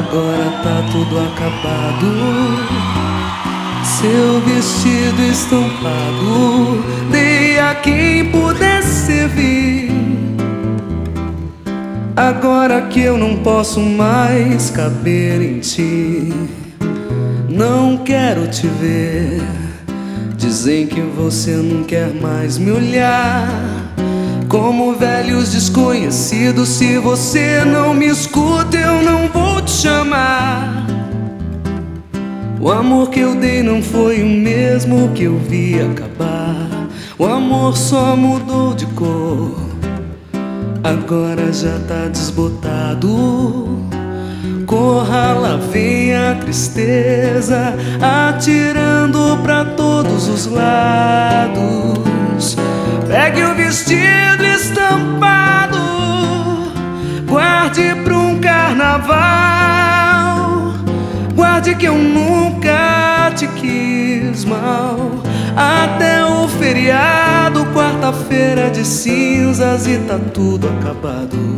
Agora tá tudo acabado. Seu vestido estampado dei a quem pudesse servir. Agora que eu não posso mais caber em ti, não quero te ver. Dizem que você não quer mais me olhar, como velhos desconhecidos. Se você não me escuta, eu não vou te chamar. O amor que eu dei não foi o mesmo que eu vi acabar. O amor só mudou de cor, agora já tá desbotado. Corra, lá vem a tristeza, atirando pra todos os lados. Pegue o vestido estampado, guarde pra um carnaval. Guarde que eu nunca te quis mal. Até o feriado, quarta-feira de cinzas, e tá tudo acabado.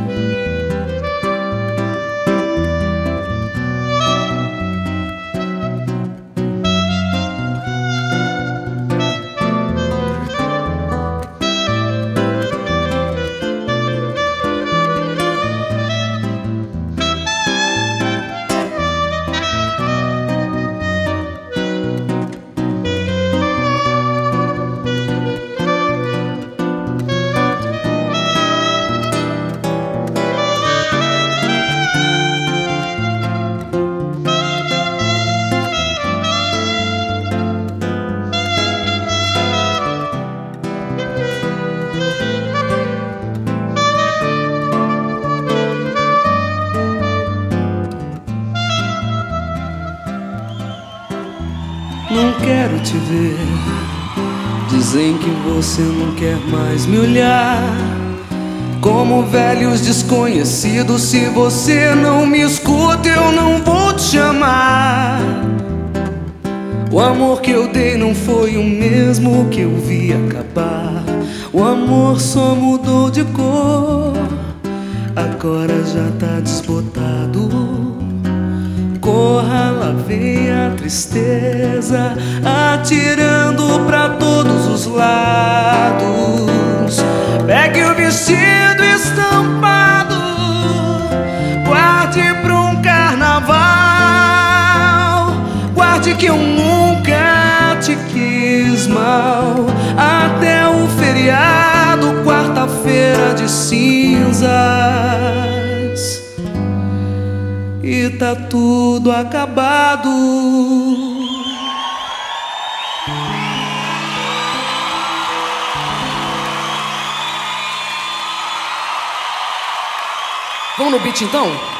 Não quero te ver. Dizem que você não quer mais me olhar, como velhos desconhecidos. Se você não me escuta, eu não vou te chamar. O amor que eu dei não foi o mesmo que eu vi acabar. O amor só mudou de cor, agora já tá desbotado. Corra, lá vem a tristeza, atirando pra todos os lados. Pegue o vestido estampado, guarde pra um carnaval. Guarde que eu nunca te quis mal. Até o feriado, quarta-feira de cinzas, e tá tudo acabado. Vamos no beat então?